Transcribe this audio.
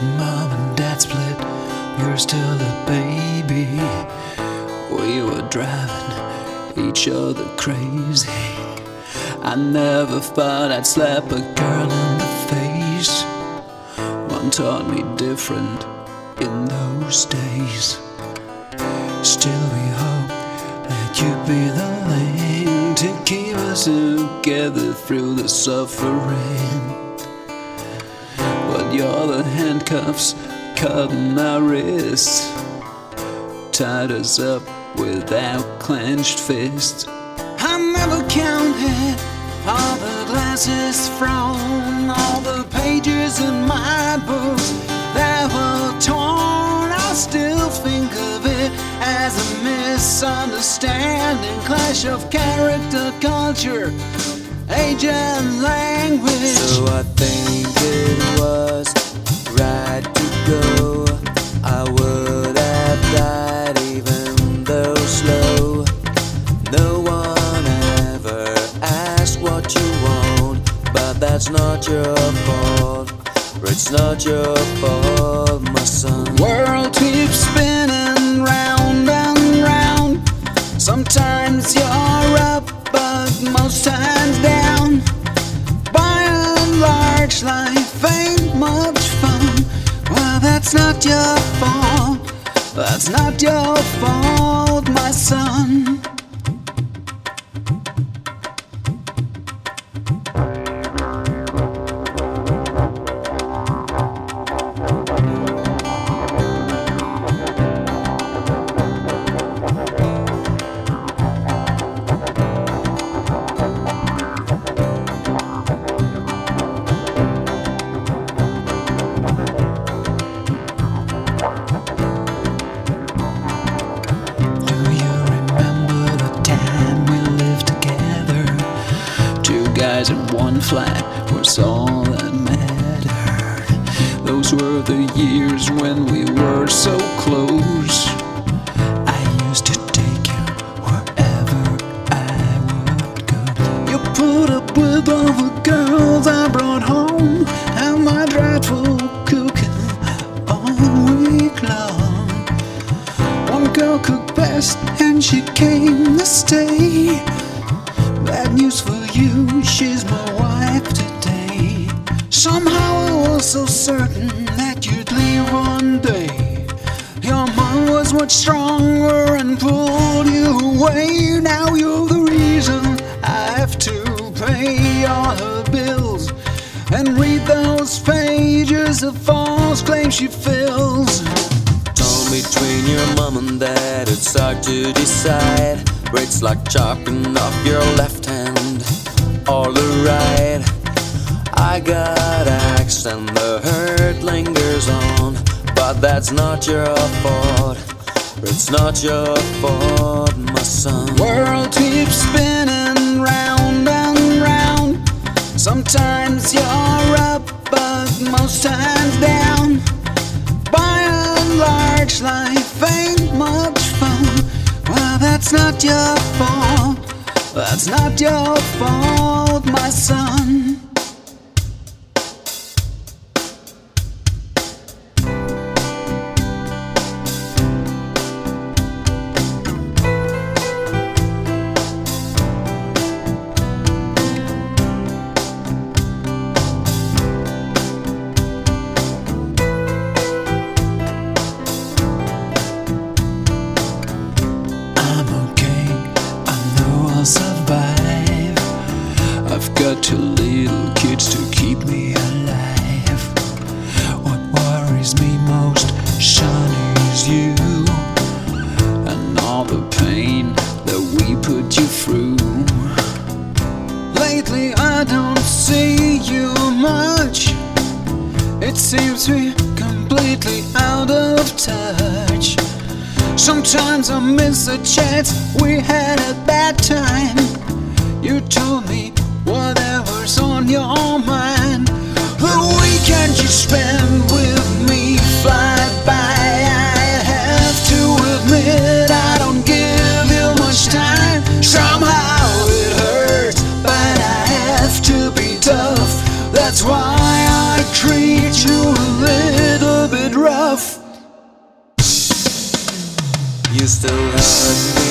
mom and dad split, you're still a baby. We were driving each other crazy. I never thought I'd slap a girl in the face. One taught me different in those days. Still we hope that you'd be the link to keep us together through the suffering. But you're the handcuffs cutting our wrists, tied us up without clenched fists. I never counted all the glasses thrown, all the pages in my books that were torn. I still think of it as a misunderstanding, clash of character, culture, age and language. So I think it was right to go. I would have died even though slow. No one ever asked what you want, but that's not your fault. It's not your fault, my son. World keeps spinning round and round. Sometimes you're up, but most times down. By and large, life ain't much fun. Well, that's not your fault. That's not your fault, my son. Guys in one flat was all that mattered. Those were the years when we were so close. I used to take you wherever I would go. You put up with all the girls I brought home, and my dreadful cooking all week long. One girl cooked best, and she came to stay. Bad news for you, she's my wife today. Somehow I was so certain that you'd leave one day. Your mom was much stronger and pulled you away. Now you're the reason I have to pay all her bills and read those pages of false claims she fills. Torn between your mom and dad, it's hard to decide. It's like chopping off your left hand or the right. I got axed and the hurt lingers on, but that's not your fault. It's not your fault, my son. World keeps spinning round and round. Sometimes you're up, but most times down. By and large, life ain't much fun. Well, that's not your fault. That's not your fault, my son. Survive. I've got two little kids to keep me alive. What worries me most, son, is you and all the pain that we put you through. Lately I don't see you much. It seems we're completely out of touch. Sometimes I miss a chance we had a bad time. You told me whatever's on your mind. The weekend you spend with me fly by. I have to admit I don't give you much time. Somehow it hurts, but I have to be tough. That's why I treat you a little you still had me.